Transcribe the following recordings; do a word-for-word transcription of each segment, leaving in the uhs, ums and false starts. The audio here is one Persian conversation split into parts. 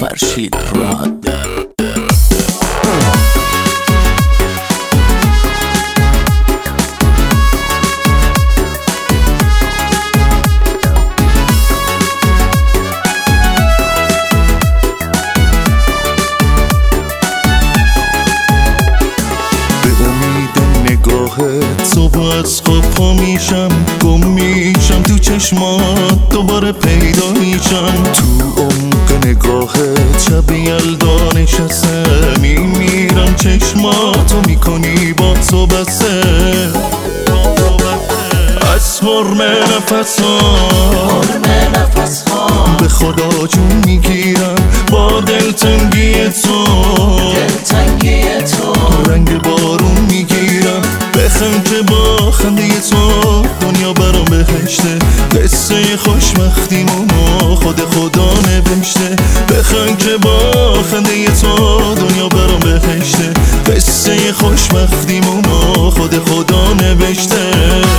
فرشید راد. صبح از خواب پا میشم، گم میشم تو چشمات، دوباره پیدا میشم تو عمق نگاهت. شب یلدا نشستم میمیرم، چشماتو میکنی با تو بسه. از حرم نفسام به خدا جون میگیرم با دلتنگی تو. رنگ بارون میگیرم، بخند که با خنده تو دنیا برام بهشته. قصه خوشبختیمونو خود خدا نوشته. بخند که با خنده تو دنیا برام بهشته. قصه خوشبختیمونو خود خدا نوشته.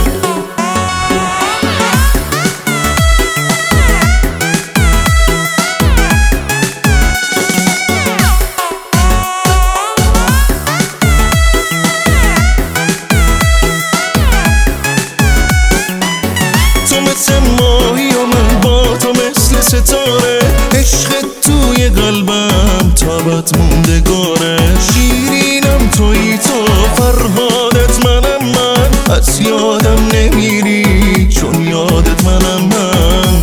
ماهی و من با تو مثل ستاره، عشق توی قلبم تابت موندگاره. شیرینم توی تو، فرهادت منم من، از یادم نمیری چون یادت منم من.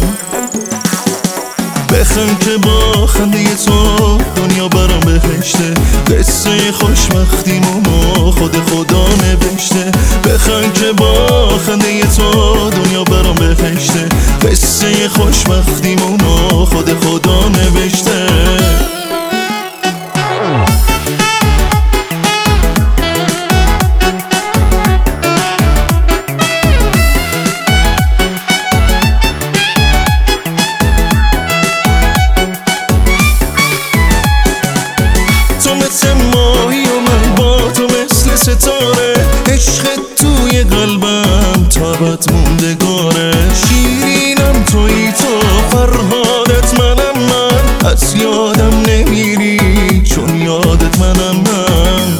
بخند که با خنده تو دنیا برام بهشته. قصه خوشبختیمونو خود خدا نوشته. بخند که با خنده تو دنیا برام بهشته. قصه خوشبختیمونو خود خدا نوشته. تو مثل ماهی و من با تو مثل ستاره، عشق توی قلبم تابت موندگاره. شیرینم توی تو، فرهادت منم من، از یادم نمیری چون یادت منم من.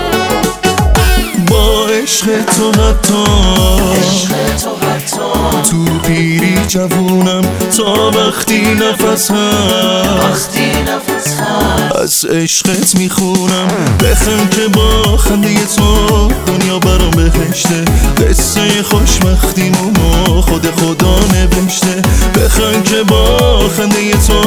با عشق تو حتی تو پیری جوونم، تا وقتی نفس هست از عشقت میخونم. بخند که با خنده تو دنیا برام بهشته. قصه خوشبختیمونو خود خدا نوشته. بخند که با خنده تو